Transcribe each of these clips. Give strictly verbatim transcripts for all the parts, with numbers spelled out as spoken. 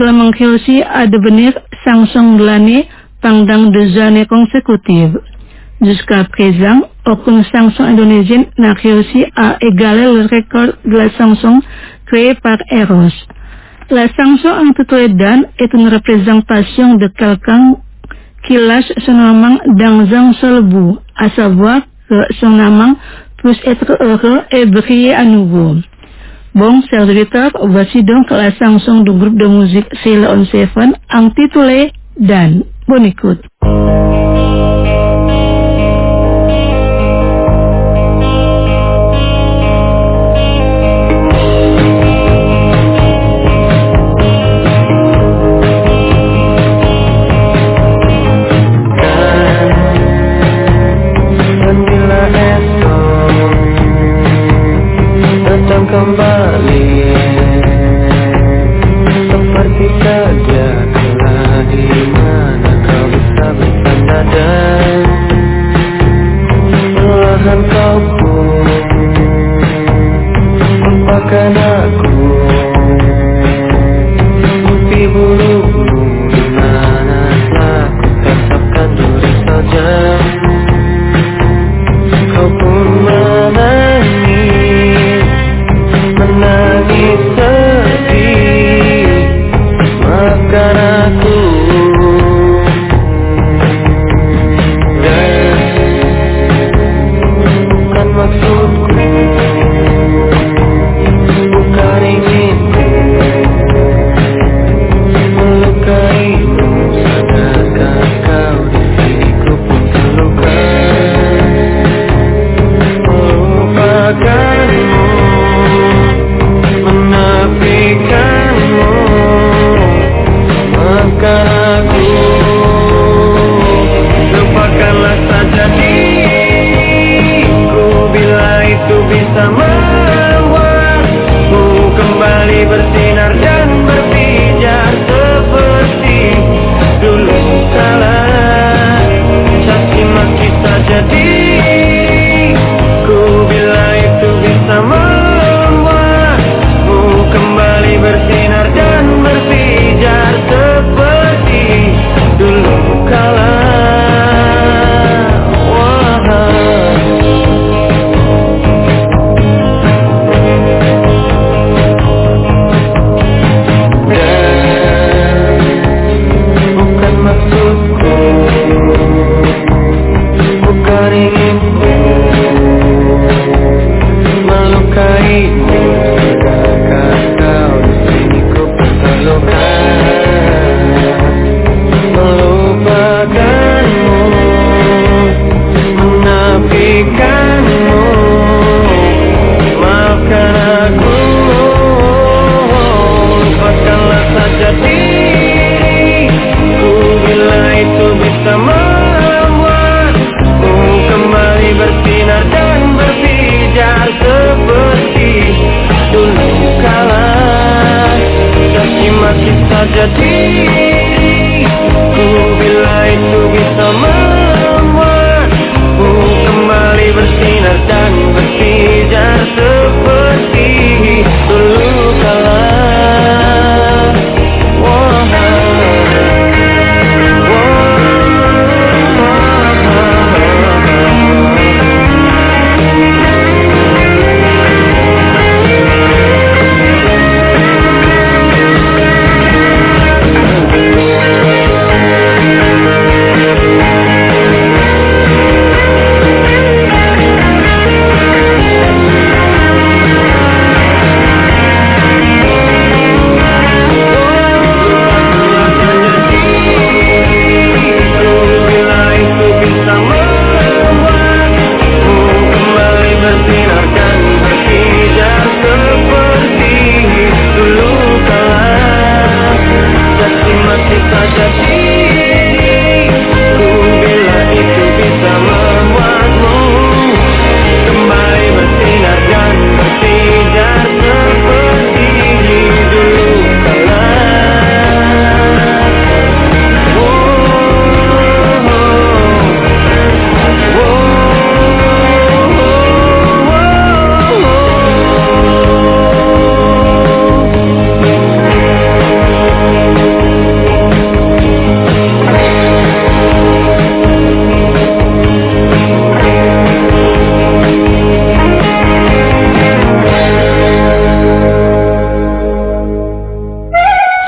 menghiasi à devenir sanction de l'année pendant deux années consécutives. Jusqu'à présent, aucune chanson indonésienne n'a réussi à égaler le record de la chanson créée par Eros. La chanson intitulée Dan est une représentation de quelqu'un qui lâche son amant dans un seul but, à savoir que son amant puisse être heureux et briller à nouveau. Bon, chers auditeurs, voici donc la chanson du groupe de musique Sheila on Seven intitulée Dan. Bonne écoute.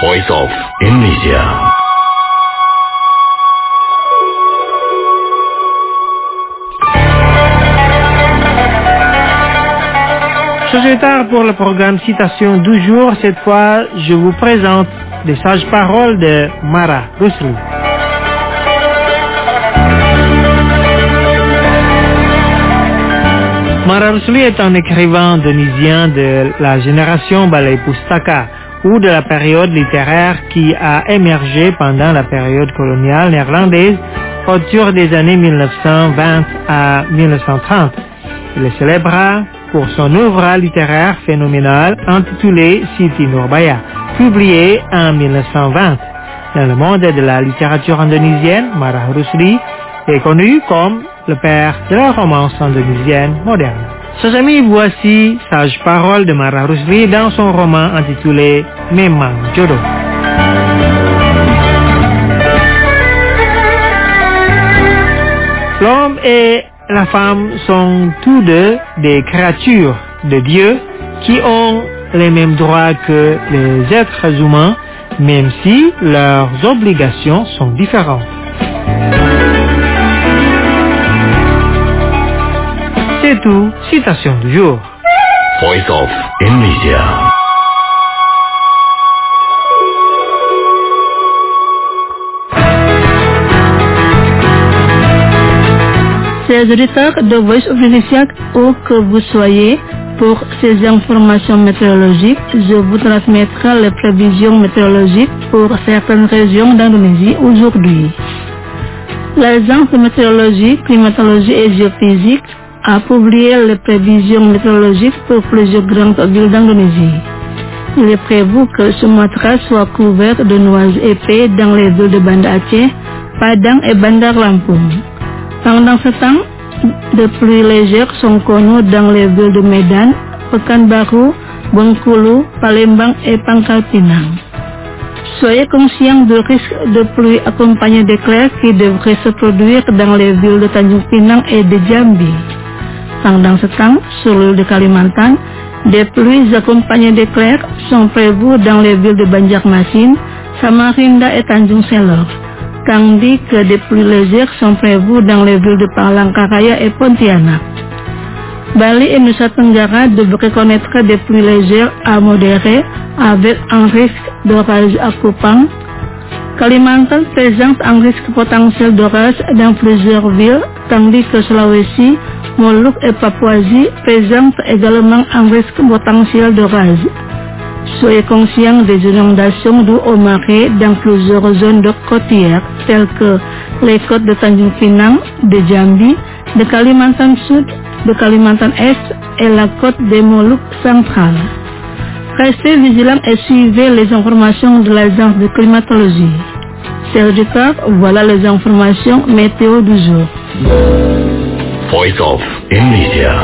Voice of Indonesia. C'est tard pour le programme Citation du jour. Cette fois, je vous présente les sages paroles de Mara Rusli. Mara Rusli est un écrivain indonésien de la génération Balai Pustaka, ou de la période littéraire qui a émergé pendant la période coloniale néerlandaise autour des années mille neuf cent vingt à mille neuf cent trente. Il est célèbre pour son ouvrage littéraire phénoménal intitulé Siti Nurbaya, publié en mille neuf cent vingt. Dans le monde de la littérature indonésienne, Mara Rusli est connu comme le père de la romance indonésienne moderne. Chers amis, voici sage parole de Mara Rusli dans son roman intitulé Memang Jodoh. L'homme et la femme sont tous deux des créatures de Dieu qui ont les mêmes droits que les êtres humains, même si leurs obligations sont différentes. C'est tout, citation du jour. Voice of Indonesia. Chers auditeurs de Voice of Indonesia, où que vous soyez, pour ces informations météorologiques, je vous transmettrai les prévisions météorologiques pour certaines régions d'Indonésie aujourd'hui. L'Agence de météorologie, climatologie et géophysique a publié les prévisions météorologiques pour plusieurs grandes villes d'Indonésie. Il est prévu que Sumatra soit couverte de nuages épais dans les villes de Banda Aceh, Padang et Bandar Lampung. Pendant ce temps, des pluies légères sont connues dans les villes de Medan, Pekanbaru, Bengkulu, Palembang et Pangkal Pinang. Soyez conscients du risque de pluie accompagnée d'éclairs qui devrait se produire dans les villes de Tanjung Pinang et de Jambi. Pendant ce temps, sur l'île de Kalimantan, des pluies accompagnées d'éclairs sont prévues dans les villes de Banjarmasin, Samarinda et Tanjung Selor, tandis que des pluies légères sont prévues dans les villes de Palangkaraya et Pontianak. Bali et Nusa Tenggara devraient connaître des pluies légères à modérées avec un risque d'orage à Kupang. Kalimantan présente un risque potentiel d'orage dans plusieurs villes, tandis que Sulawesi, Molucca et Papouasie présentent également un risque potentiel d'orage. Soyez conscients des inondations dues aux marées dans plusieurs zones de côtières, telles que les côtes de Tanjung Pinang, de Jambi, de Kalimantan Sud, de Kalimantan Est et la côte des Molucques centrales. Restez vigilants et suivez les informations de l'agence de climatologie. Chers auditeurs, voilà les informations météo du jour. Voice of Indonesia.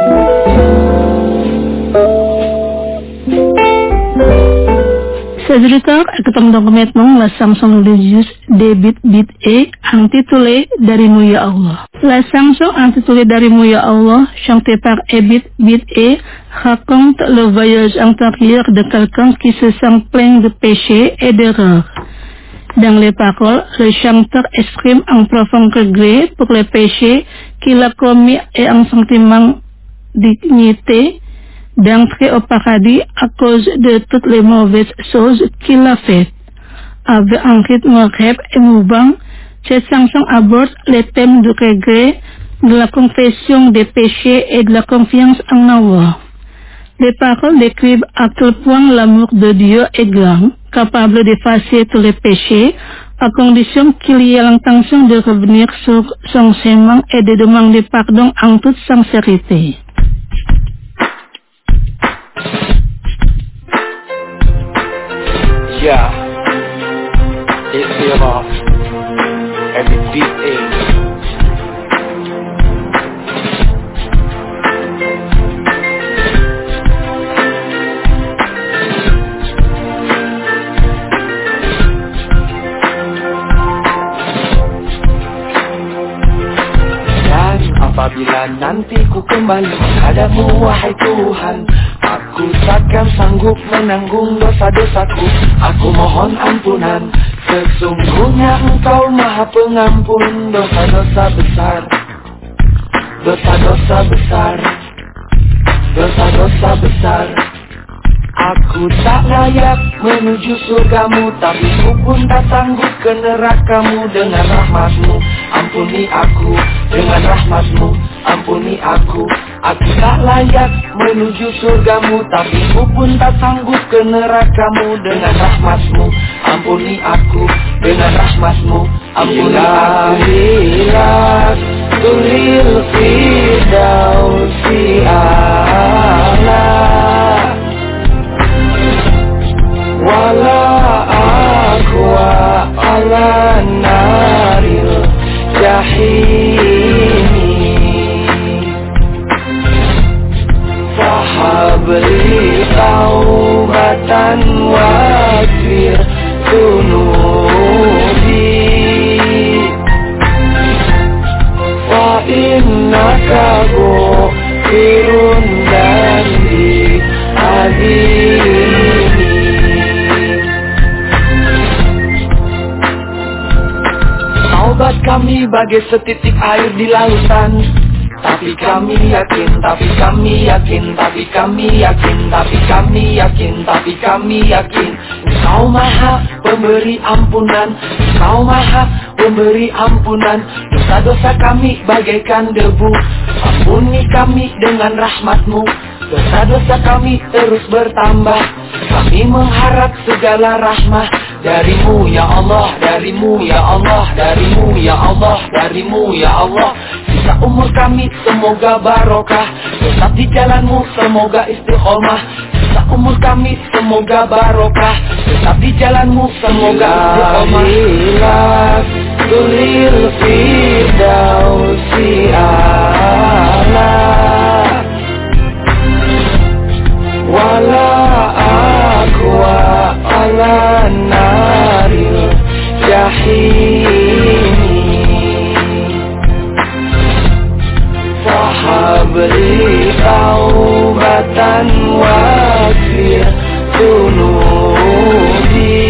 Chers auditeurs, écoutons maintenant la chanson religieuse de Bit Bit E intitulée Darimu Ya Allah. La chanson intitulée Darimu Ya Allah, chantée par Ebit Bit E, raconte le voyage intérieur de quelqu'un qui se sent plein de péchés et d'erreurs. Dans les paroles, le chanteur exprime un profond regret pour les péchés qu'il a commis et un sentiment d'indignité d'entrer au paradis à cause de toutes les mauvaises choses qu'il a faites. Avec un rythme rap émouvant, cette chanson aborde les thèmes du regret, de la confession des péchés et de la confiance en Allah. Les paroles décrivent à quel point l'amour de Dieu est grand, capable d'effacer tous les péchés, à condition qu'il y ait l'intention de revenir sur son chemin et de demander pardon en toute sincérité. Yeah, it's the off every beat is. Dan apabila nanti ku kembali padamu wahai Tuhan, Aku takkan sanggup menanggung dosa-dosaku. Aku mohon ampunan, sesungguhnya Engkau Maha Pengampun dosa-dosa besar. Dosa-dosa besar, dosa-dosa besar. Aku tak layak menuju surgamu, tapi ku pun tak sanggup ke nerakamu. Dengan rahmatmu, ampuni aku. Dengan rahmatmu, ampuni aku. Aku tak layak menuju surgamu, tapi ku pun tak sanggup ke nerakamu. Dengan rahmatmu, ampuni aku. Dengan rahmatmu, ampuni aku. Ilah tulil fidausi ala wala aqwa ala naril jahimi fahabli taubatan waghfir dunubi fa innaka ghafurun dzambi azim. Taubat kami bagai setitik air di lautan, tapi kami yakin, tapi kami yakin, tapi kami yakin, tapi kami yakin, tapi kami yakin. Engkau Maha Pemberi ampunan, Engkau Maha Pemberi ampunan. Dosa-dosa kami bagaikan debu, ampuni kami dengan rahmat-Mu. Dosa-dosa kami terus bertambah, kami mengharap segala rahmah dari-Mu ya Allah, dari-Mu ya Allah, dari-Mu ya Allah, dari-Mu ya Allah. Sisa umur kami semoga barokah, tetap di jalan-Mu semoga istiqomah. Sisa umur kami semoga barokah, tetap di jalan-Mu semoga istiqomah. Ilah tulil fidausi ala wala aqwa ala naril jahimi fahabli taubatan waghfir dunubi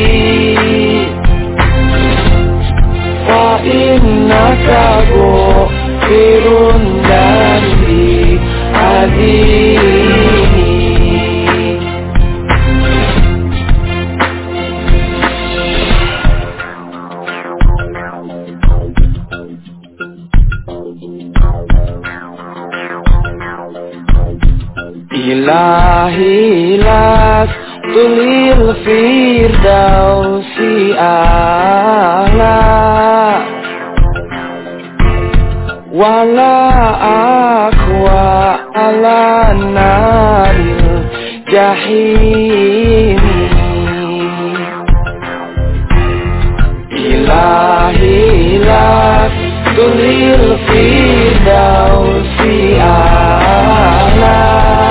fa innaka ghafurun dzambi azim. Ilahi las tulil firdausi ala wala aqwa ala naril jahimi ilahi las tulil firdausi ala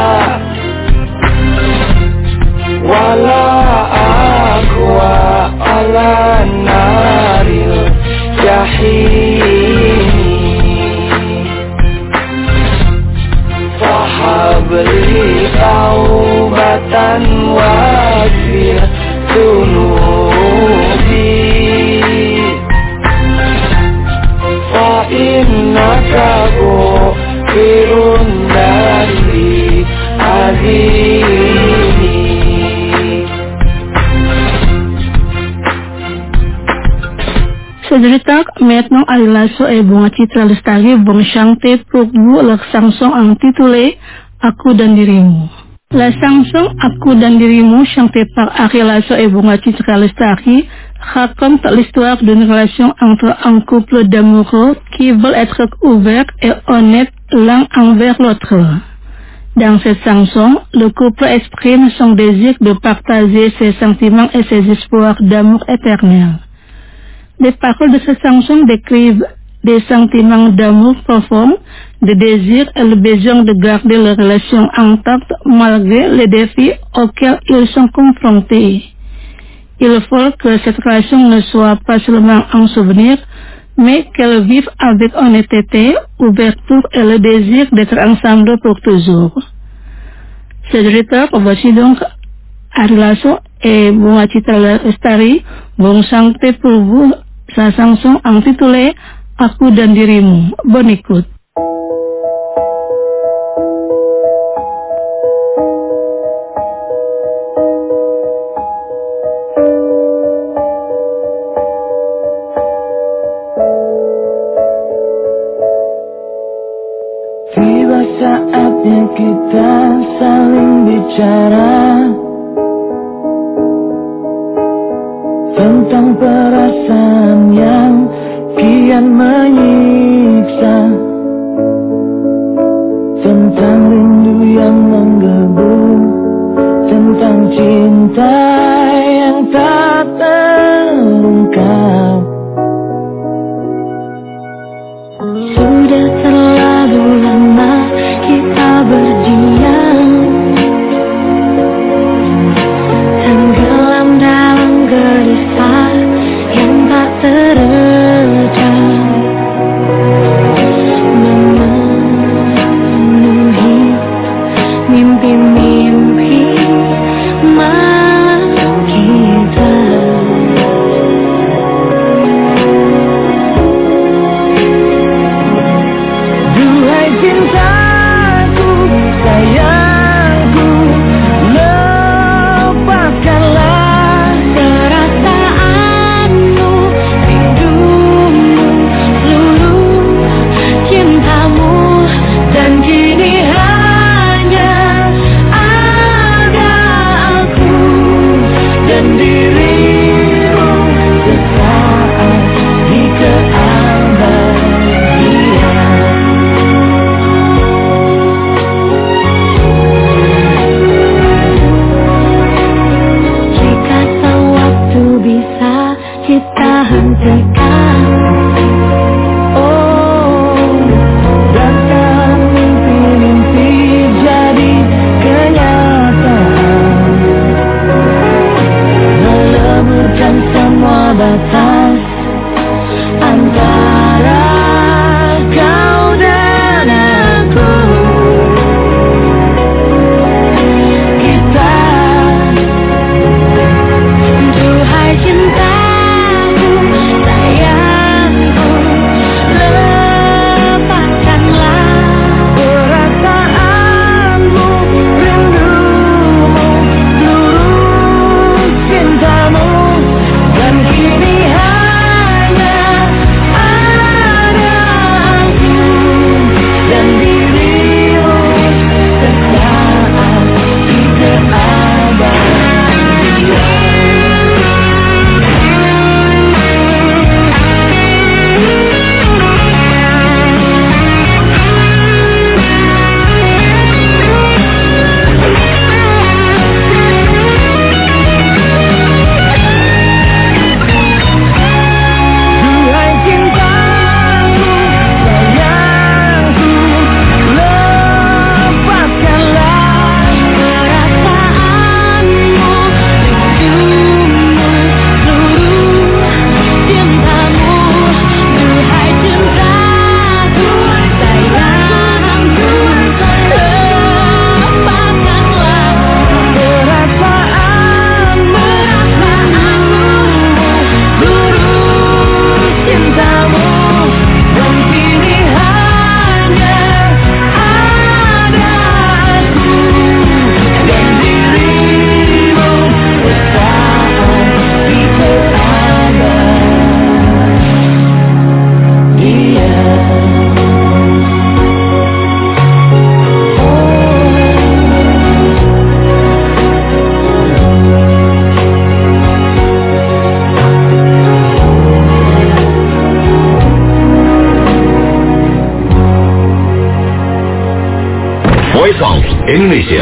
wala aqwa ala naril jahimi fahabli taubatan waghfir dunubi fa innaka ghafurun dzambi azim. Sederitak maintenant à la so e bunga Citra Lestari vont chanter pour vous leur chanson intitulée Aku dan Dirimu. La chanson Aku dan Dirimu chantée par Ari Lasso et bunga Citra Lestari raconte l'histoire d'une relation entre un couple d'amoureux qui veulent être ouverts et honnêtes l'un envers l'autre. Dans cette chanson, le couple exprime son désir de partager ses sentiments et ses espoirs d'amour éternel. Les paroles de cette chanson décrivent des sentiments d'amour profond, de désir et le besoin de garder la relation intacte malgré les défis auxquels ils sont confrontés. Il faut que cette relation ne soit pas seulement un souvenir, mais qu'elle vive avec honnêteté, ouverture et le désir d'être ensemble pour toujours. Cerita Pabasidong Ari Lasso e Bunga Citra Lestari Bung Sangte Purbu Sasangsung ang titule Aku dan Dirimu. Berikut. Tiba saatnya kita saling bicara tentang perasaan yang kian menyiksa, tentang rindu yang menggebu, tentang cinta yang tak terungkap. Sudah terlalu lama kita berdiam, tenggelam dalam gelisah yang tak teredam, memenuhi mimpi-mimpi malam kita. Duhai cintaku, sayangku, lepaskanlah perasaanmu, rindumu, seluruh cintamu, dan kini hanya ada aku dan dirimu sesaat di keabadian. Jika sewaktu bisa kita hentikan, oh, dan mimpi-mimpi jadi kenyataan, meleburkan semua batas antara kau dan aku. Kita, duhai cintaku, sayangku, lepaskanlah perasaanmu, rindumu, seluruh cintamu, dan kini hanya ada aku dan dirimu sesaat di keabadian. Duhai cintaku, sayangku, lepaskanlah perasaanmu, rindumu, seluruh cintamu. Duhai cintaku, sayangku, lepaskanlah perasaanmu, seluruh cintamu, dan kini hanya ada aku dan dirimu sesaat di keabadian. Voice of Indonesia.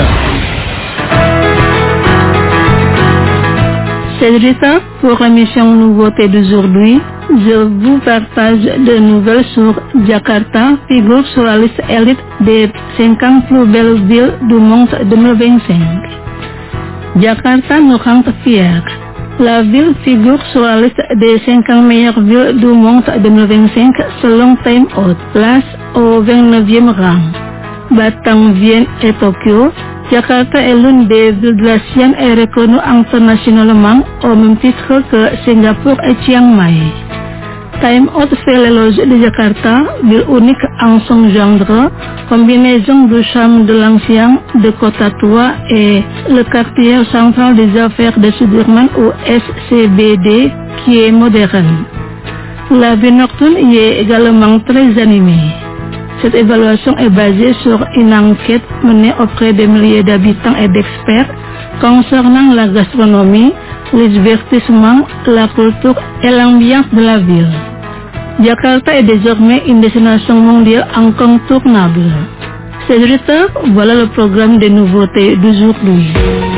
Cédric, pour l'émission Nouveauté d'aujourd'hui, je vous partage de nouvelles sur Jakarta, figure sur la liste élite des cinquante plus belles villes du monde deux mille vingt-cinq. Jakarta nous rend fiers. La ville figure sur la liste des cinquante meilleures villes du monde deux mille vingt-cinq selon Time Out, place au vingt-neuvième rang. Batang, Vienne et Tokyo Jakarta est l'une des villes de la Sienne et reconnue internationalement au même titre que Singapour et Chiang Mai. Time Out fait l'éloge de Jakarta, ville unique en son genre, combinaison du charme de l'ancien, de Kota-Tua et le quartier central des affaires de Sudirman ou S C B D qui est moderne. La vie nocturne y est également très animée. Cette évaluation est basée sur une enquête menée auprès de milliers d'habitants et d'experts concernant la gastronomie, les divertissements, la culture et l'ambiance de la ville. Jakarta est désormais une destination mondiale incontournable. Chers auditeurs, voilà le programme des nouveautés d'aujourd'hui.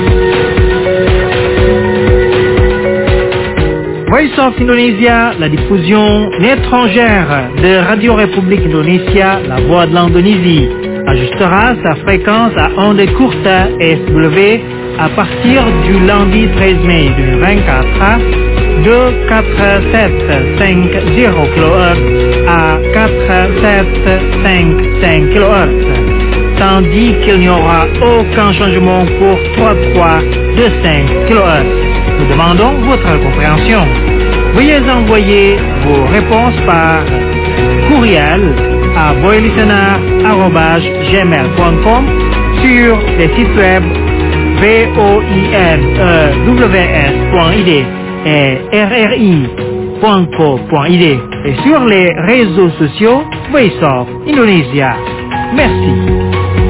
Voice of Indonesia, la diffusion étrangère de Radio République Indonésia, la voix de l'Indonésie, ajustera sa fréquence à ondes courtes S W à partir du lundi treize mai deux mille vingt-quatre de quatre-vingt-sept virgule cinquante kilohertz à quatre-vingt-sept virgule cinquante-cinq kilohertz, tandis qu'il n'y aura aucun changement pour trente-trois virgule cinq kilohertz. Nous demandons votre compréhension. Veuillez envoyer vos réponses par courriel à voilistener arobase gmail point com sur les sites web voinews point I D et r r i point co point I D et sur les réseaux sociaux Voice of Indonesia. Merci.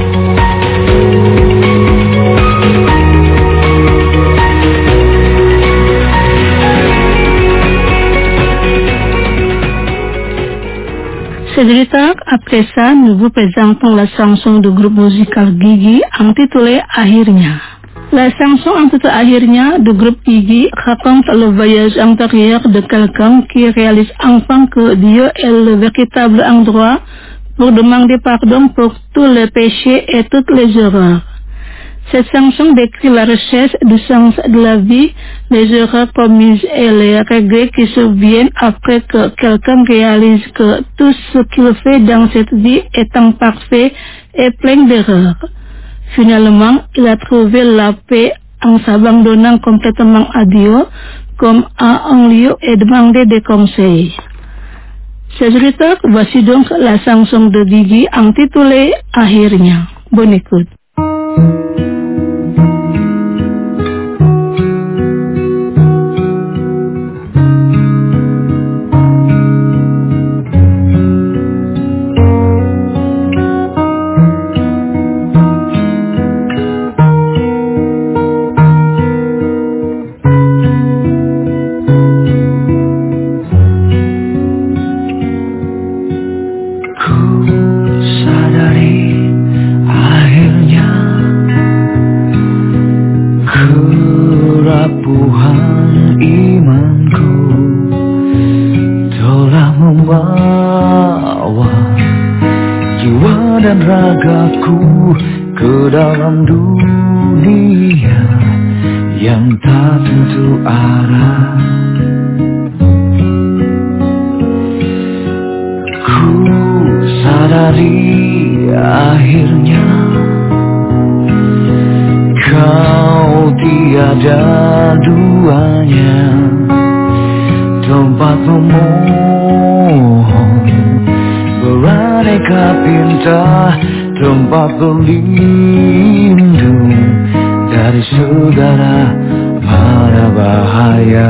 Chers auditeurs, après ça, nous vous présentons la chanson du groupe musical Gigi intitulée Akhirnya. La chanson intitulée Akhirnya du groupe Gigi raconte le voyage intérieur de quelqu'un qui réalise enfin que Dieu est le véritable endroit pour demander pardon pour tous les péchés et toutes les erreurs. Cette chanson décrit la recherche du sens de la vie, les erreurs commises et les regrets qui surviennent après que quelqu'un réalise que tout ce qu'il fait dans cette vie est imparfait et plein d'erreurs. Finalement, il a trouvé la paix en s'abandonnant complètement à Dieu, comme à un lieu et demander des conseils. Chers auditeurs, voici donc la chanson de Gigi intitulée Akhirnya. Bonne écoute. Tempat berlindung dari segala mara bahaya.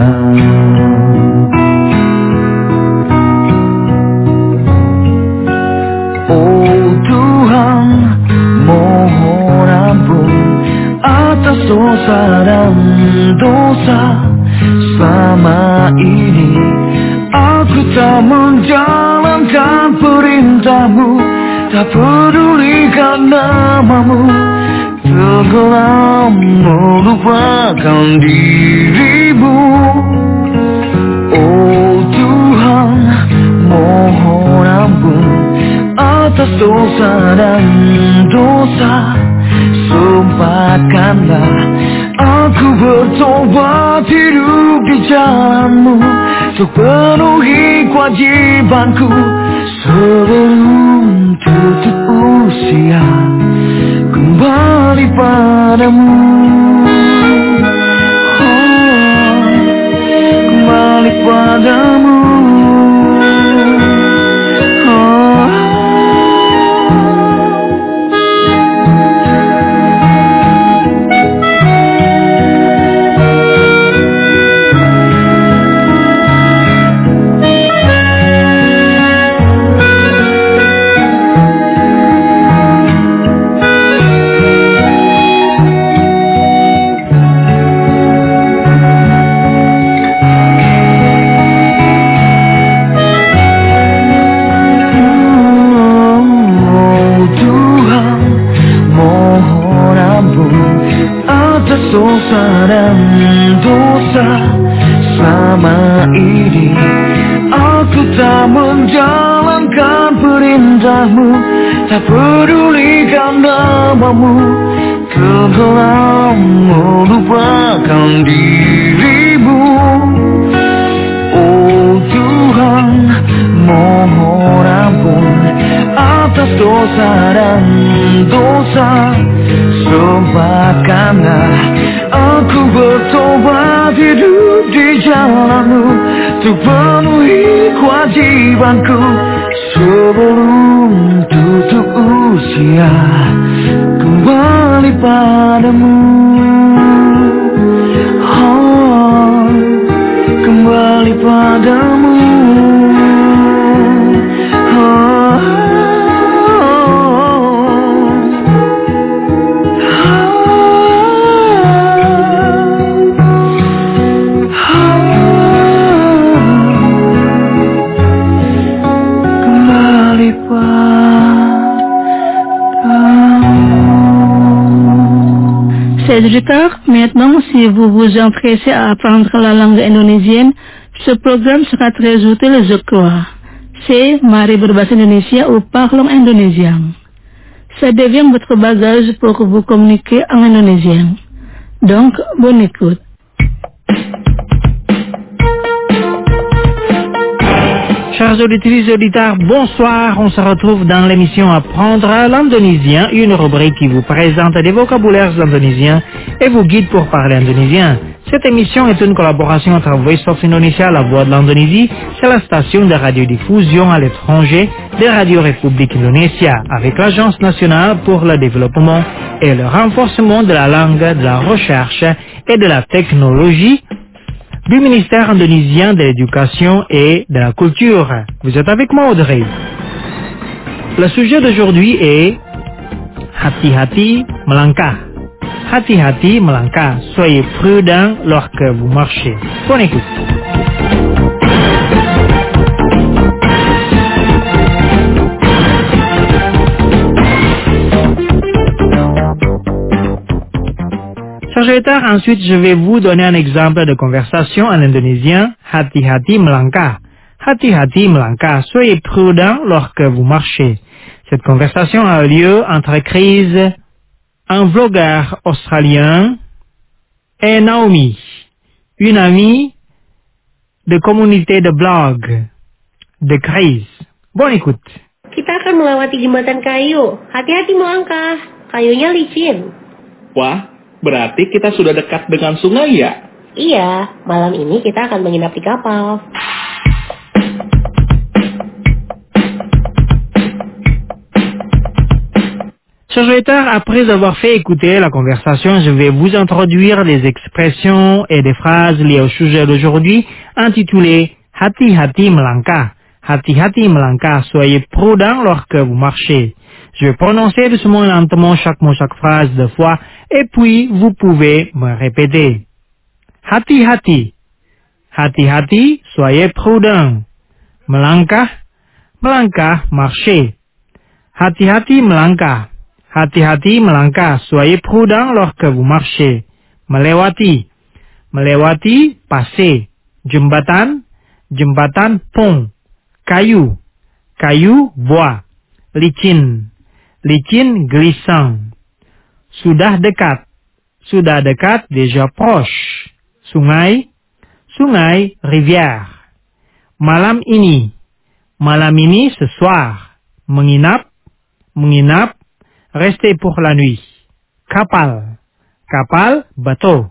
Oh Tuhan, mohon ampun atas dosa dan dosa selama ini. Aku tak menjalankan perintah-Mu, tak pedulikan namamu, tenggelam melupakan dirimu. Oh Tuhan, mohon ampun atas dosa dan dosa. Sempatkanlah aku bertobat hidup di jalan-Mu, untuk penuhi kewajibanku sebelum tutup usia, kembali kembali padamu. Oh, kembali padamu. Dosa dan dosa selama ini aku tak menjalankan perintahmu, tak pedulikan namamu, tenggelam melupakan dirimu. Oh Tuhan, mohon ampun atas dosa dan dosa. Sempatkanlah aku bertobat hidup di jalanmu, untuk penuhi kewajibanku sebelum tutup usia, kembali padamu. Oh, kembali padamu. Chers auditeurs, maintenant, si vous vous empressez à apprendre la langue indonésienne, ce programme sera très utile, je crois. C'est Mari berbahasa Indonesia ou Parlons indonésien. Ça devient votre bagage pour vous communiquer en indonésien. Donc, bonne écoute. Chers auditrices et auditeurs, bonsoir. On se retrouve dans l'émission Apprendre l'indonésien, une rubrique qui vous présente des vocabulaires indonésiens et vous guide pour parler indonésien. Cette émission est une collaboration entre Voice of Indonesia, la voix de l'Indonésie, c'est la station de radiodiffusion à l'étranger de Radio République Indonésia, avec l'Agence nationale pour le développement et le renforcement de la langue, de la recherche et de la technologie du ministère indonésien de l'éducation et de la culture. Vous êtes avec moi, Audrey. Le sujet d'aujourd'hui est hati-hati melangkah. Hati-hati melangkah. Soyez prudent lorsque vous marchez. Bonne écoute. Chers auditeurs, ensuite je vais vous donner un exemple de conversation en indonésien. Hati-hati melangkah. Hati-hati melangkah. Soyez prudent lorsque vous marchez. Cette conversation a eu lieu entre Chris, un vlogueur australien, et Naomi, une amie de communauté de blog de Chris. Bonne écoute. Kita akan melewati jembatan kayu. Hati-hati melangkah. Kayunya licin. Wah, berarti kita sudah dekat dengan sungai ya? Iya, malam ini kita akan menginap di kapal. Chers auditeurs, après avoir fait écouter la conversation, je vais vous introduire des expressions et des phrases liées au sujet d'aujourd'hui, intitulées Hati-hati melangkah. Hati-hati melangkah. Soyez prudent lorsque vous marchez. Je vais prononcer doucement et lentement chaque mot, chaque phrase deux fois, et puis vous pouvez me répéter. Hati-hati. Hati-hati, soyez prudent. Melangkah. Melangkah, marcher. Hati-hati melangkah. Hati-hati melangkah. Soyez prudent lorsque vous marchez. Melewati. Melewati, passer. Jembatan. Jembatan, pont. Kayu. Kayu, bois. Licin. Licin, glissant. Sudah dekat. Sudah dekat, déjà proche. Sungai. Sungai, rivière. Malam ini. Malam ini, ce soir. Menginap. Menginap. Rester pour la nuit. kapal. Kapal, bateau.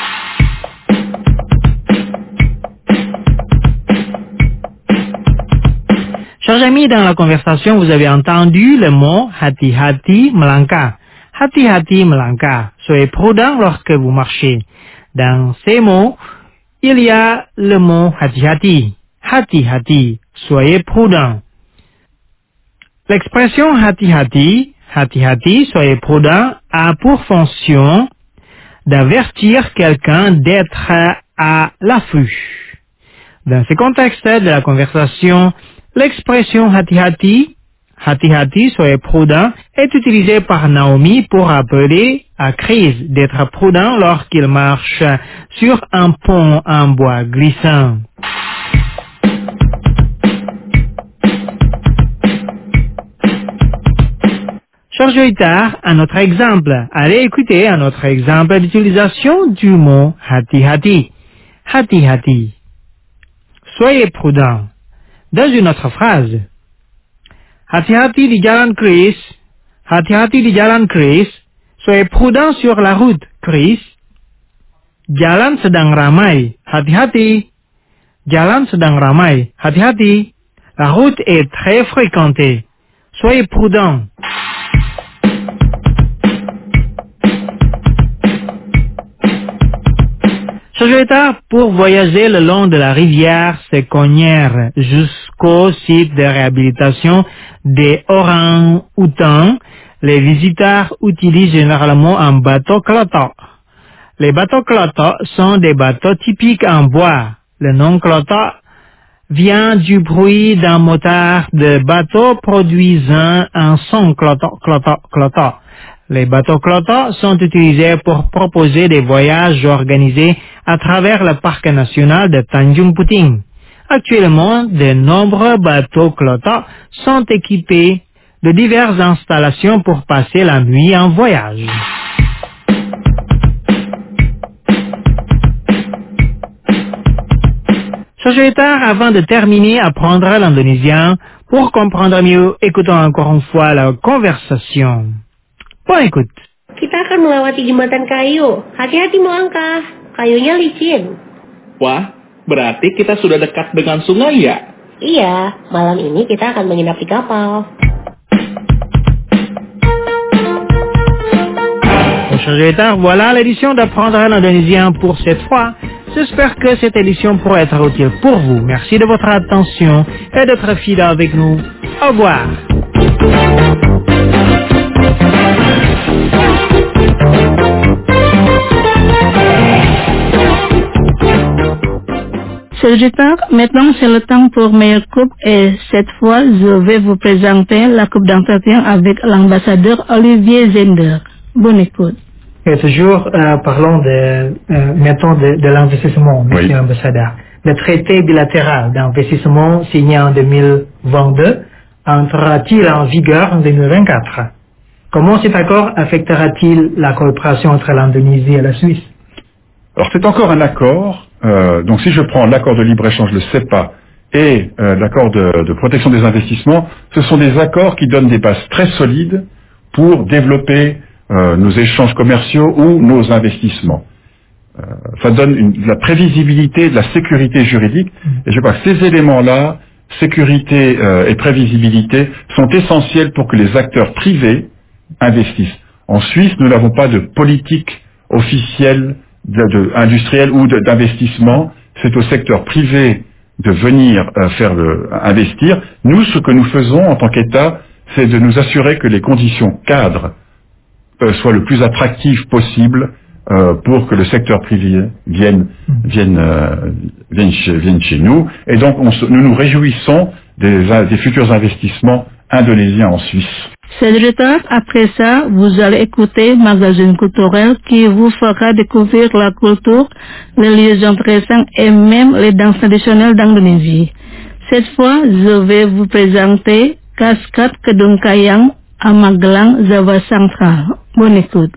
Chers amis, dans la conversation, vous avez entendu le mot hati-hati melangkah. Hati-hati melangkah. Soyez prudent lorsque vous marchez. Dans ces mots, il y a le mot hati-hati. Hati-hati. Soyez prudent. L'expression hati-hati, hati-hati, soyez prudent, a pour fonction d'avertir quelqu'un d'être à l'affût. Dans ce contexte de la conversation, l'expression hati-hati, hati-hati, soyez prudent, est utilisée par Naomi pour appeler à Chris d'être prudent lorsqu'il marche sur un pont en bois glissant. Chers auditeurs, un autre exemple. Allez écouter un autre exemple d'utilisation du mot hati-hati. Hati-hati. Soyez prudent. Dans une autre phrase. Hati-hati di jalan Chris. Hati-hati di jalan Chris. Soyez prudent sur la route, Chris. Jalan sedang ramai. Hati-hati. Jalan sedang ramai. Hati-hati. La route est très fréquentée. Soyez prudent. Chers pour voyager le long de la rivière Seconnière jusqu'au site de réhabilitation des orang-outans, les visiteurs utilisent généralement un bateau klotok. Les bateaux klotok sont des bateaux typiques en bois. Le nom klotok vient du bruit d'un moteur de bateau produisant un son klotok, klotok, klotok. Les bateaux klotok sont utilisés pour proposer des voyages organisés à travers le parc national de Tanjung Puting. Actuellement, de nombreux bateaux klotok sont équipés de diverses installations pour passer la nuit en voyage. Chers auditeurs, avant de terminer, apprendre l'indonésien. Pour comprendre mieux, écoutons encore une fois la conversation. Bonne écoute. Kita akan melewati jembatan kayu. Hati-hati melangkah. Kayunya licin. Wah, berarti kita sudah dekat dengan sungai ya? Iya, malam ini kita akan menginap di kapal. Chers auditeurs, voilà l'édition d'apprendre l'indonésien pour cette fois. J'espère que cette édition pourra être utile pour vous. Merci de votre attention et d'être fidèle avec nous. Au revoir. Chers auditeurs, maintenant c'est le temps pour meilleure coupe et cette fois je vais vous présenter la coupe d'entretien avec l'ambassadeur Olivier Zender. Bonne écoute. Et toujours euh, parlons de euh, mettons de, de l'investissement, monsieur oui. Ambassadeur. Le traité bilatéral d'investissement signé en deux mille vingt-deux entrera-t-il en vigueur en deux mille vingt-quatre? Comment cet accord affectera-t-il la coopération entre l'Indonésie et la Suisse? Alors c'est encore un accord. Euh, donc si je prends l'accord de libre-échange, le CEPA, et euh, l'accord de, de protection des investissements, ce sont des accords qui donnent des bases très solides pour développer euh, nos échanges commerciaux ou nos investissements. Euh, ça donne une, de la prévisibilité, de la sécurité juridique, et je crois que ces éléments-là, sécurité euh, et prévisibilité, sont essentiels pour que les acteurs privés investissent. En Suisse, nous n'avons pas de politique officielle De, de, industriel ou de, d'investissement, c'est au secteur privé de venir euh, faire le, investir. Nous, ce que nous faisons en tant qu'État, c'est de nous assurer que les conditions cadres euh, soient le plus attractives possible euh, pour que le secteur privé vienne, vienne, euh, vienne, chez, vienne chez nous. Et donc, on se, nous nous réjouissons des, des futurs investissements indonésiens en Suisse. Chers auditeurs, après ça, vous allez écouter Magazine culturel qui vous fera découvrir la culture, les lieux intéressants et même les danses traditionnelles d'Indonésie. Cette fois, je vais vous présenter Cascade Kedung Kayang à Magelang, Java Central. Bonne écoute.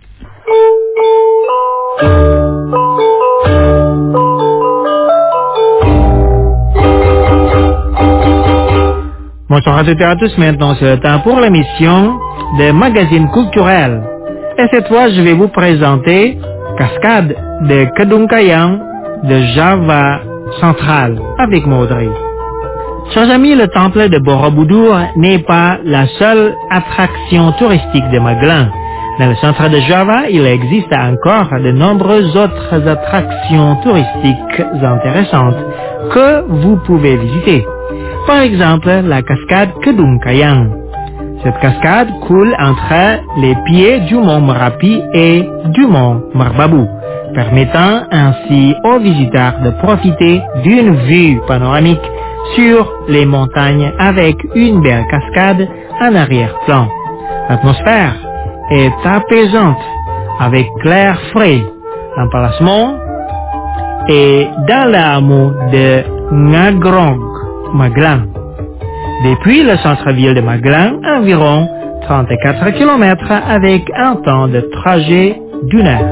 Bonsoir à toutes et à tous, maintenant c'est le temps pour l'émission des magazines culturels. Et cette fois, je vais vous présenter Cascade de Kedung Kayang de Java central avec Maudry. Chers amis, le temple de Borobudur n'est pas la seule attraction touristique de Magellan. Dans le centre de Java, il existe encore de nombreuses autres attractions touristiques intéressantes que vous pouvez visiter. Par exemple, la cascade Kedung Kayang. Cette cascade coule entre les pieds du mont Merapi et du mont Merbabu, permettant ainsi aux visiteurs de profiter d'une vue panoramique sur les montagnes avec une belle cascade en arrière-plan. L'atmosphère est apaisante avec l'air frais. L'emplacement est dans le hameau de Ngagrong, Magellan. Depuis le centre-ville de Magellan, environ trente-quatre kilomètres avec un temps de trajet d'une heure.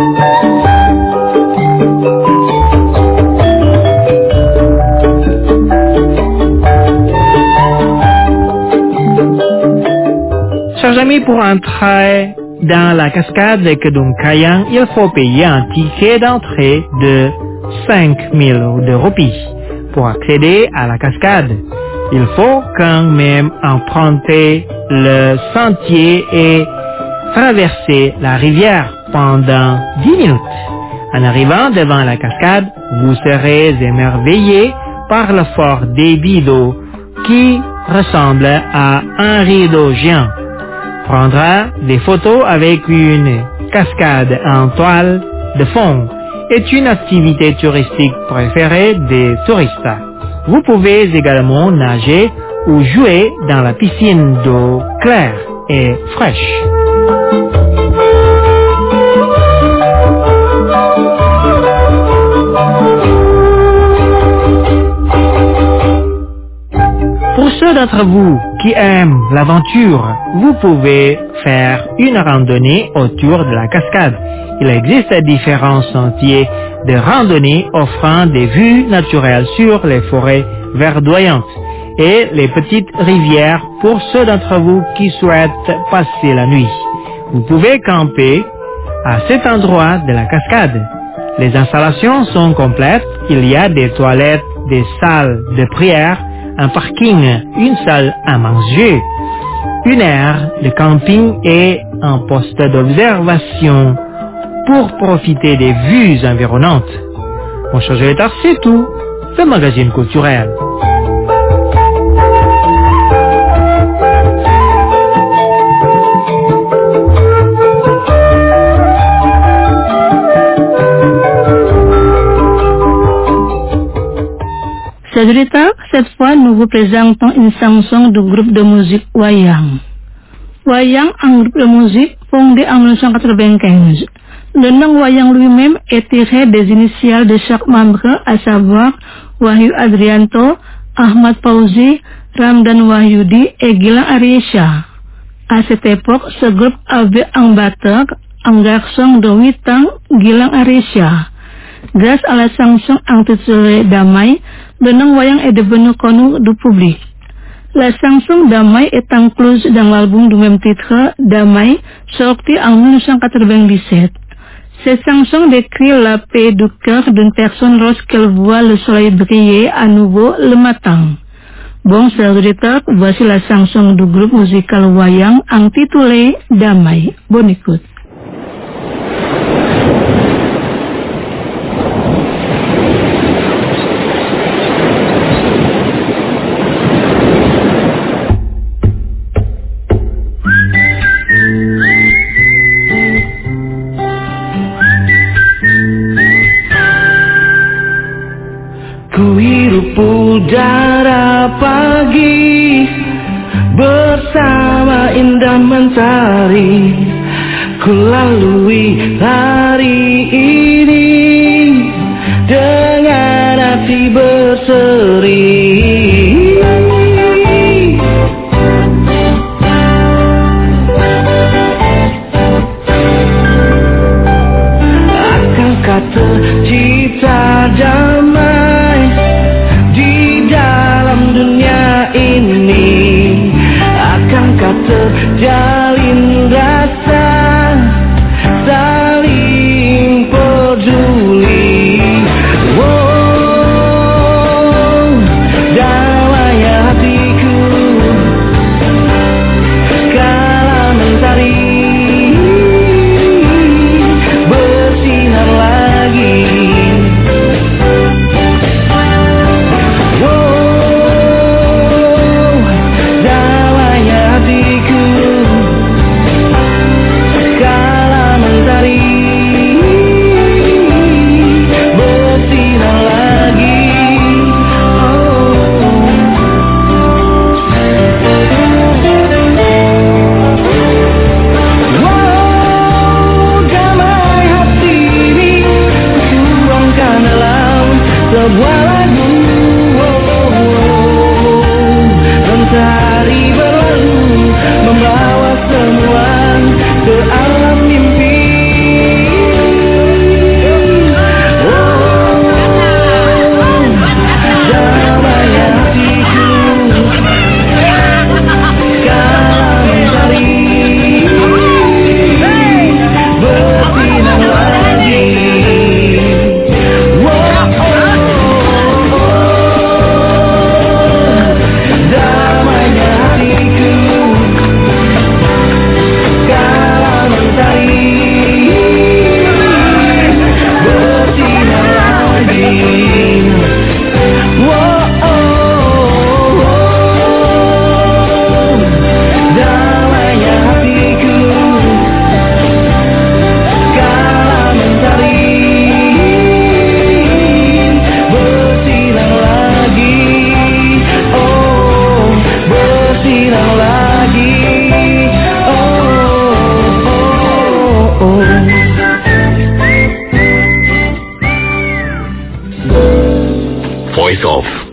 Chers amis, pour entrer dans la cascade de Kedung Kayang, il faut payer un ticket d'entrée de cinq mille roupies. Pour accéder à la cascade, il faut quand même emprunter le sentier et traverser la rivière pendant dix minutes. En arrivant devant la cascade, vous serez émerveillé par le fort débit d'eau qui ressemble à un rideau géant. Prendre des photos avec une cascade en toile de fond est une activité touristique préférée des touristes. Vous pouvez également nager ou jouer dans la piscine d'eau claire et fraîche. Pour ceux d'entre vous qui aiment l'aventure, vous pouvez faire une randonnée autour de la cascade. Il existe différents sentiers de randonnée offrant des vues naturelles sur les forêts verdoyantes et les petites rivières pour ceux d'entre vous qui souhaitent passer la nuit. Vous pouvez camper à cet endroit de la cascade. Les installations sont complètes. Il y a des toilettes, des salles de prière, un parking, une salle à manger, une aire de camping et un poste d'observation pour profiter des vues environnantes. Mon cher Gélétar, c'est tout. Le magazine culturel. Chers auditeurs, cette fois, nous vous présentons une chanson du groupe de musique Wayang. Wayang, un groupe de musique fondé en dix-neuf cent quatre-vingt-quinze. Le nom Wayang lui-même est tiré des initiales de chaque membre, à savoir Wahyu Adrianto, Ahmad Fauzi, Ramdan Wahyudi et Gilang Aryesha. À cette époque, ce groupe avait un batteur, un garçon de huit ans, Gilang Aryesha. Grâce à la chanson intitulée Damai, le nom Wayang est devenu connu du public. La chanson Damai est incluse dans l'album du même titre, Damai, sorti en dix-neuf cent quatre-vingt-dix-sept. Cette chanson décrit la paix du cœur d'une personne lorsqu'elle voit le soleil briller à nouveau le matin. Bon, chers auditeurs, voici la chanson du groupe musical Wayang intitulée Damai. Bonne écoute. Ku hirup udara pagi bersama indah mentari. Ku lalui hari ini dengan hati berseri. Akankah tercipta damai di dalam dunia ini? Akankah terjalin rasa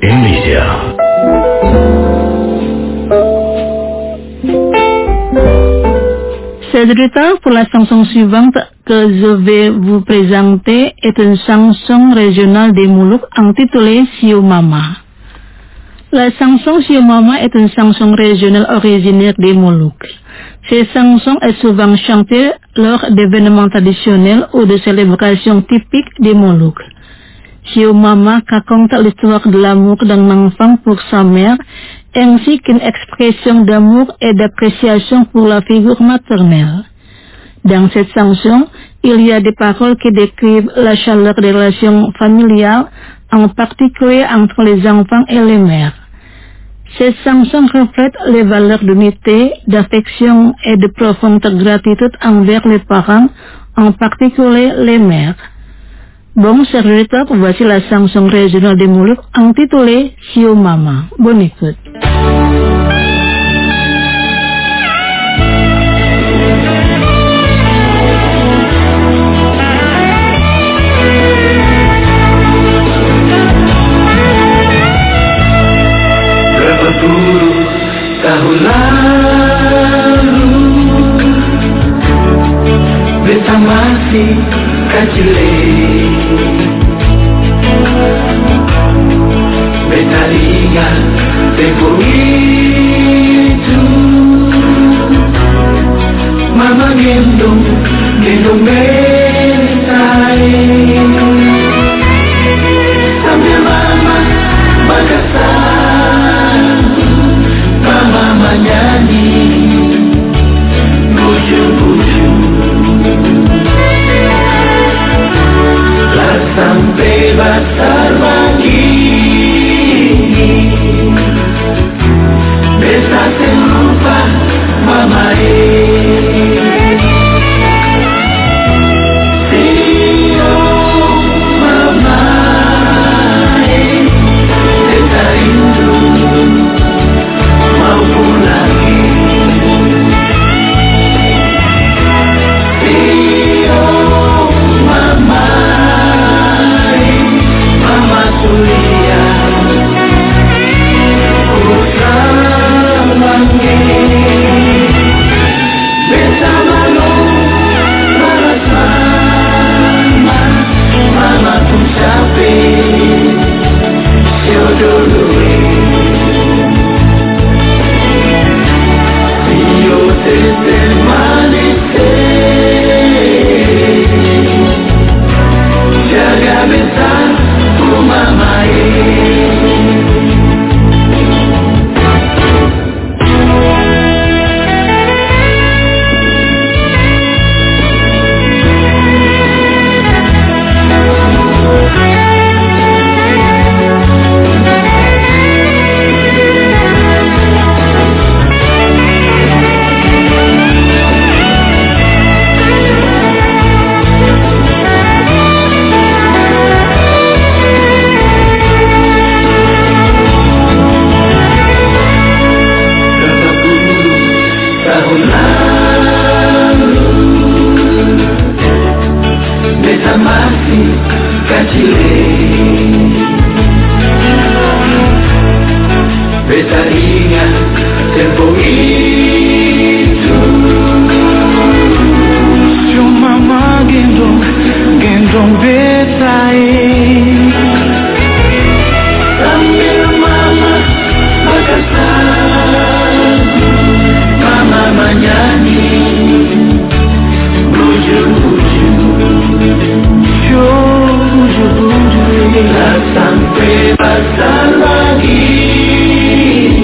Indonesia. Cette guitare pour la chanson suivante que je vais vous présenter est une chanson régionale des Moluques intitulée Sio Mama. La chanson Sio Mama est une chanson régionale originaire des Moluques. Cette chanson est souvent chantée lors d'événements traditionnels ou de célébrations typiques des Moluques. Sio Mama raconte l'histoire de l'amour d'un enfant pour sa mère, ainsi qu'une expression d'amour et d'appréciation pour la figure maternelle. Dans cette chanson, il y a des paroles qui décrivent la chaleur des relations familiales, en particulier entre les enfants et les mères. Cette chanson reflète les valeurs d'unité, d'affection et de profonde gratitude envers les parents, en particulier les mères. Bon, chers auditeurs, voici la chanson régionale des Moluques intitulée Sio Mama. Bonne écoute. Berapa puluh tahun lalu beta masih kecil, beta ingat tempo itu, mama gendong, gendong beta, sambil mama bagasan, mama menyanyi, buju-buju. Sampai besar lagi, bisa lupa mama Sio mama, bisa rindu mau lagi. Sio mama, Tulia, usahawangi, bersama lo, malas mama, mama pun capek, sio dulu, sio tete manis, jaga besar. Mama beta ingat tempo itu, Sio mama gendong, gendong beta, sambil mama bagasan, mama menyanyi, buju-buju, Sio buju-buju, tak sampai besar lagi.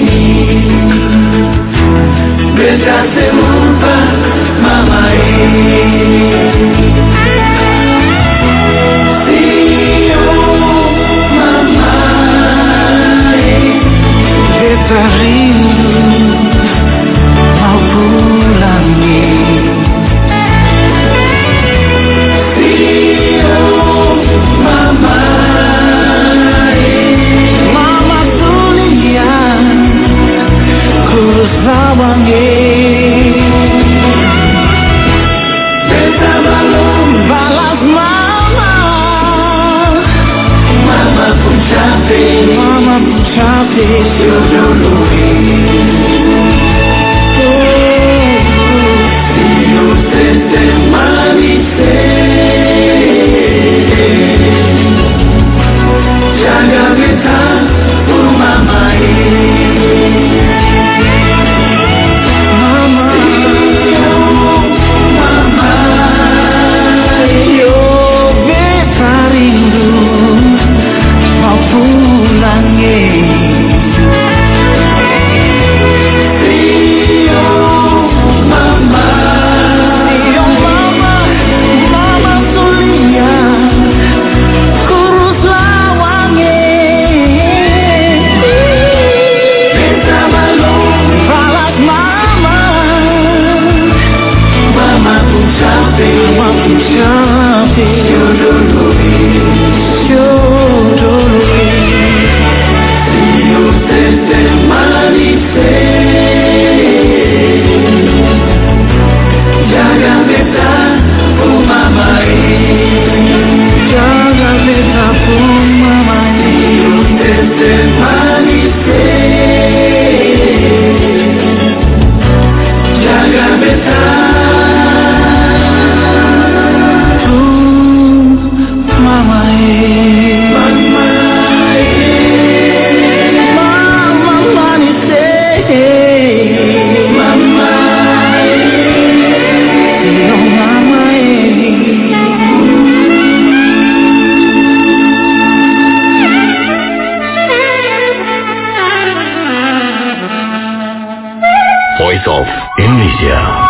Voice of Indonesia.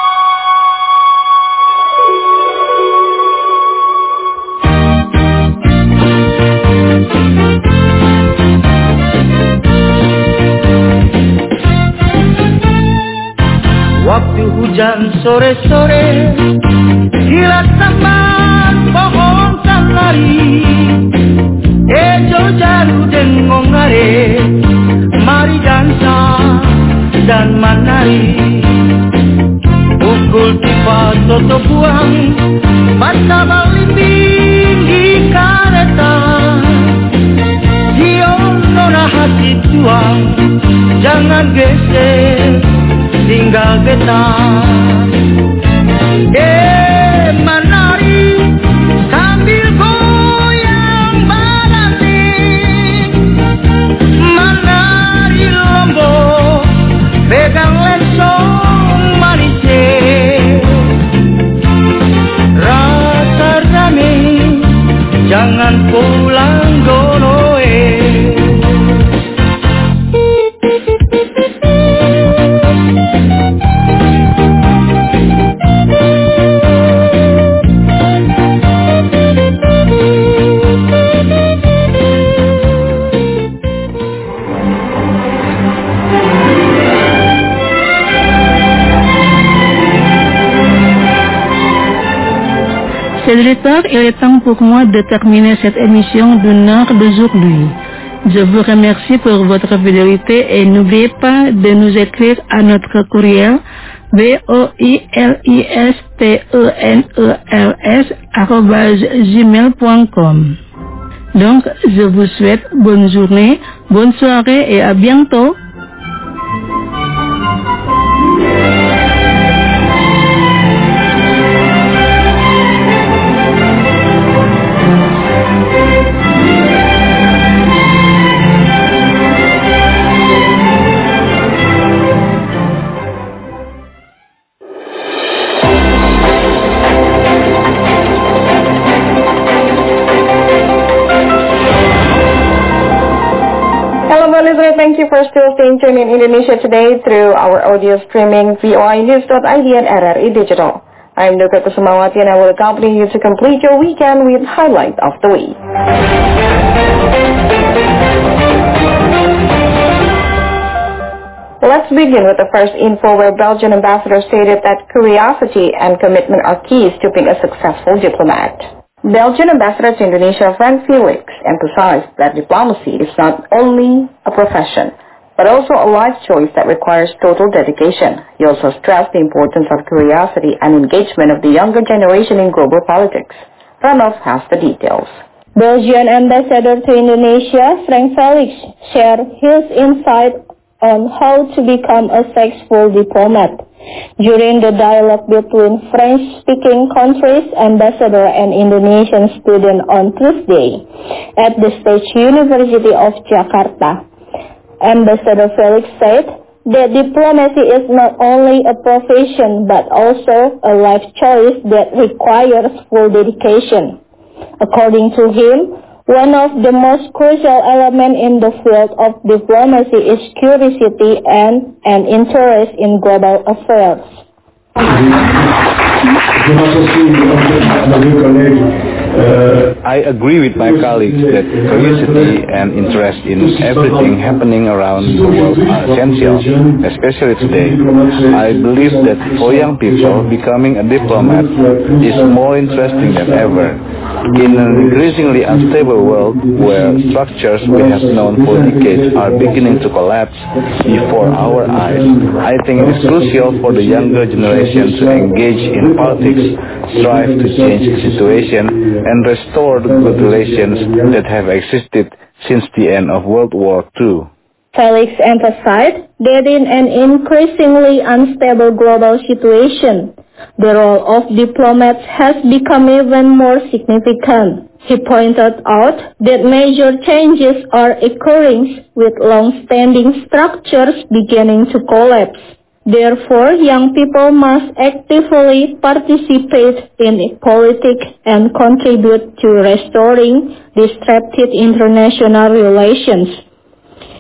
Waktu hujan sore-sore, kilat samar pohon sanari, ejo jaru dengong are, mari dansa dan menari. Pukul pipa toto buang, mata balimbing di kareta, Dion nona hati tuang, jangan geser, tinggal getar. Eh menari sambil goyang badannya, menari lombok pegang lesong manisnya. Rasa damai jangan pulang gonoe. C'est le retard et le temps pour moi de terminer cette émission d'une heure d'aujourd'hui. Je vous remercie pour votre fidélité et n'oubliez pas de nous écrire à notre courriel v o i l i s t e n e r s arobase gmail point com. Donc, je vous souhaite bonne journée, bonne soirée et à bientôt. Thank you for still staying tuned in Indonesia Today through our audio streaming v o i news dot i d and R R I Digital. I'm Nuka Kusumawati and I will accompany you to complete your weekend with highlight of the week. Let's begin with the first info where Belgian ambassador stated that curiosity and commitment are keys to being a successful diplomat. Belgian ambassador to Indonesia Frank Felix emphasized that diplomacy is not only a profession, but also a life choice that requires total dedication. He also stressed the importance of curiosity and engagement of the younger generation in global politics. Ranov has the details. Belgian ambassador to Indonesia Frank Felix shared his insight on how to become a successful diplomat. During the dialogue between French-speaking countries ambassador and Indonesian student on Tuesday at the State University of Jakarta, Ambassador Felix said that diplomacy is not only a profession but also a life choice that requires full dedication. According to him, one of the most crucial elements in the field of diplomacy is curiosity and an interest in global affairs. I agree with my colleagues that curiosity and interest in everything happening around the world are essential, especially today. I believe that for young people, becoming a diplomat is more interesting than ever. In an increasingly unstable world where structures we have known for decades are beginning to collapse before our eyes, I think it is crucial for the younger generation to engage in politics, strive to change the situation, and restore the good relations that have existed since the end of World War Two. Felix emphasized that in an increasingly unstable global situation, the role of diplomats has become even more significant. He pointed out that major changes are occurring with long-standing structures beginning to collapse. Therefore, young people must actively participate in politics and contribute to restoring disrupted international relations.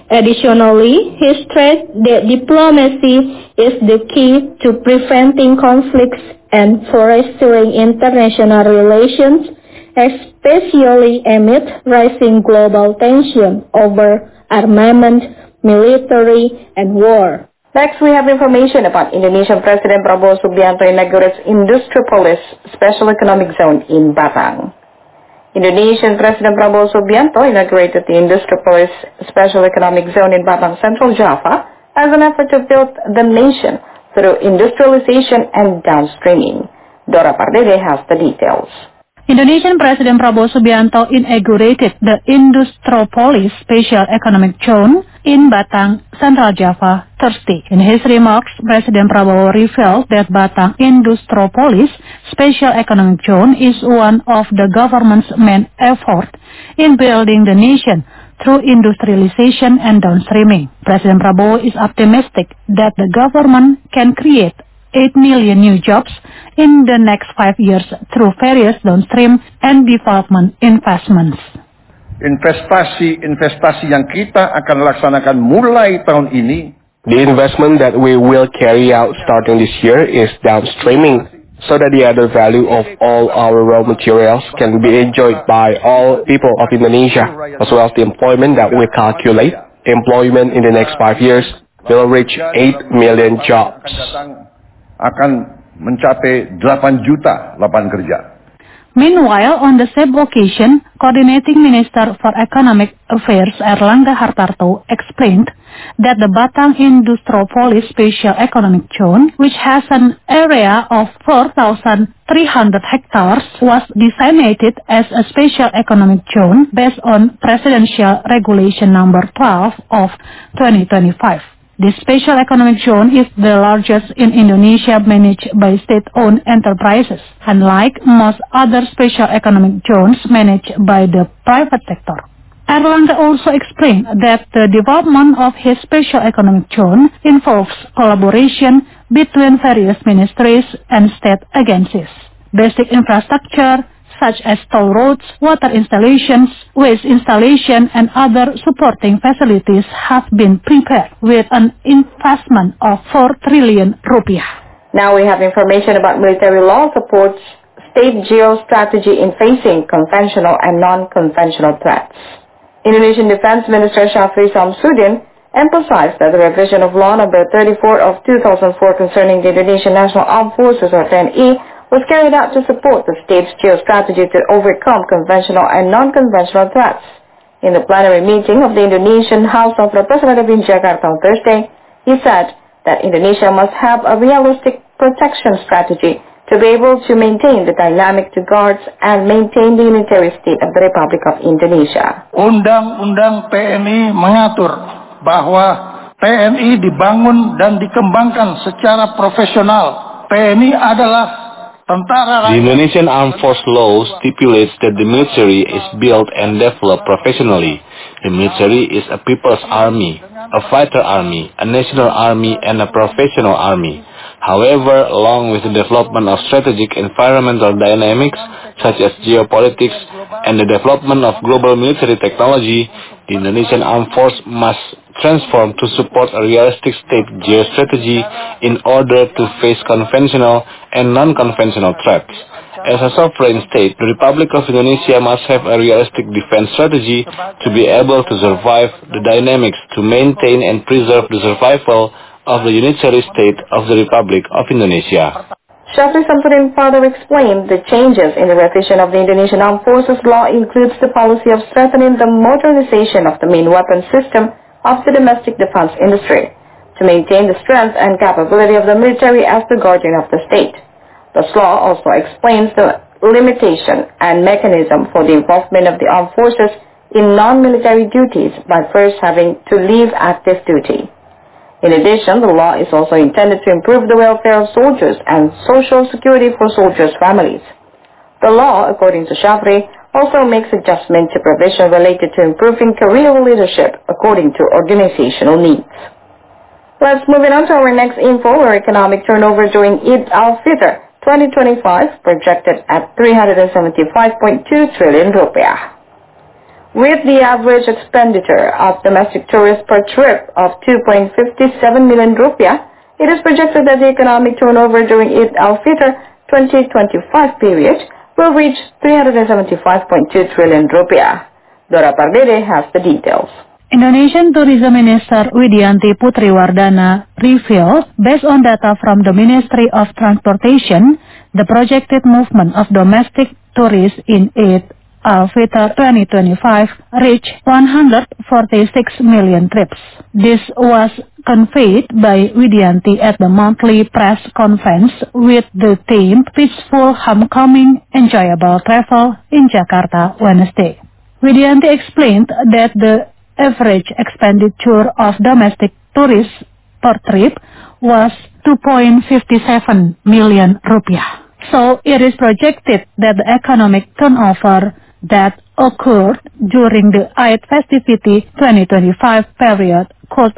Additionally, he stressed that diplomacy is the key to preventing conflicts and fostering international relations, especially amid rising global tension over armament, military, and war. Next, we have information about Indonesian President Prabowo Subianto inaugurates Industripolis Special Economic Zone in Batang. Indonesian President Prabowo Subianto inaugurated the Industripolis Special Economic Zone in Batang, Central Java, as an effort to build the nation through industrialization and downstreaming. Dora Pardede has the details. Indonesian President Prabowo Subianto inaugurated the Industripolis Special Economic Zone in Batang, Central Java, Thursday. In his remarks, President Prabowo revealed that Batang Industripolis Special Economic Zone is one of the government's main efforts in building the nation through industrialization and downstreaming. President Prabowo is optimistic that the government can create eight million new jobs in the next five years through various downstream and development investments. Investasi-investasi yang kita akan laksanakan mulai tahun ini. The investment that we will carry out starting this year is downstreaming, so that the added value of all our raw materials can be enjoyed by all people of Indonesia, as well as the employment that we calculate. Employment in the next five years will reach eight million jobs. Akan mencapai delapan juta lapangan kerja. Meanwhile, on the same occasion, Coordinating Minister for Economic Affairs Erlangga Hartarto explained that the Batang Industripolis Special Economic Zone, which has an area of four thousand three hundred hectares, was designated as a special economic zone based on Presidential Regulation Number twelve of twenty twenty-five. This special economic zone is the largest in Indonesia managed by state-owned enterprises, unlike most other special economic zones managed by the private sector. Erlangga also explained that the development of his special economic zone involves collaboration between various ministries and state agencies. Basic infrastructure, such as toll roads, water installations, waste installation, and other supporting facilities have been prepared with an investment of four trillion rupiah. Now we have information about military law supports state geostrategy in facing conventional and non-conventional threats. Indonesian Defense Minister Shafri Samsudin emphasized that the revision of Law Number thirty-four of two thousand four concerning the Indonesian National Armed Forces, or T N I, was carried out to support the state's geostrategy to overcome conventional and non-conventional threats. In the plenary meeting of the Indonesian House of Representatives in Jakarta on Thursday, he said that Indonesia must have a realistic protection strategy to be able to maintain the dynamic to guards and maintain the unitary state of the Republic of Indonesia. Undang-undang T N I mengatur bahwa T N I dibangun dan dikembangkan secara profesional. T N I adalah The Indonesian Armed Force Law stipulates that the military is built and developed professionally. The military is a people's army, a fighter army, a national army, and a professional army. However, along with the development of strategic environmental dynamics, such as geopolitics, and the development of global military technology, the Indonesian Armed Force must transform to support a realistic state geostrategy in order to face conventional and non-conventional threats. As a sovereign state, the Republic of Indonesia must have a realistic defense strategy to be able to survive the dynamics, to maintain and preserve the survival of the unitary state of the Republic of Indonesia. Shafri Samsudin further explained the changes in the revision of the Indonesian Armed Forces law includes the policy of strengthening the modernization of the main weapon system of the domestic defense industry to maintain the strength and capability of the military as the guardian of the state. This law also explains the limitation and mechanism for the involvement of the armed forces in non-military duties by first having to leave active duty. In addition, the law is also intended to improve the welfare of soldiers and social security for soldiers' families. The law, according to Shafri, also makes adjustment to provision related to improving career leadership according to organizational needs. Let's move it on to our next info, where economic turnover during Eid al-Fitr twenty twenty-five projected at three hundred seventy-five point two trillion rupiah. With the average expenditure of domestic tourists per trip of two point five seven million rupiah, it is projected that the economic turnover during Eid al-Fitr twenty twenty-five period will reach three hundred seventy-five point two trillion rupiah. Dora Pardede has the details. Indonesian Tourism Minister Widianti Putriwardana revealed, based on data from the Ministry of Transportation, the projected movement of domestic tourists in Eid al-Fitr twenty twenty-five reached one hundred forty-six million trips. This was conveyed by Widianti at the monthly press conference with the theme Peaceful Homecoming, Enjoyable Travel in Jakarta Wednesday. Widianti explained that the average expenditure of domestic tourists per trip was two point five seven million rupiah. So it is projected that the economic turnover that occurred during the Eid festivity twenty twenty-five period could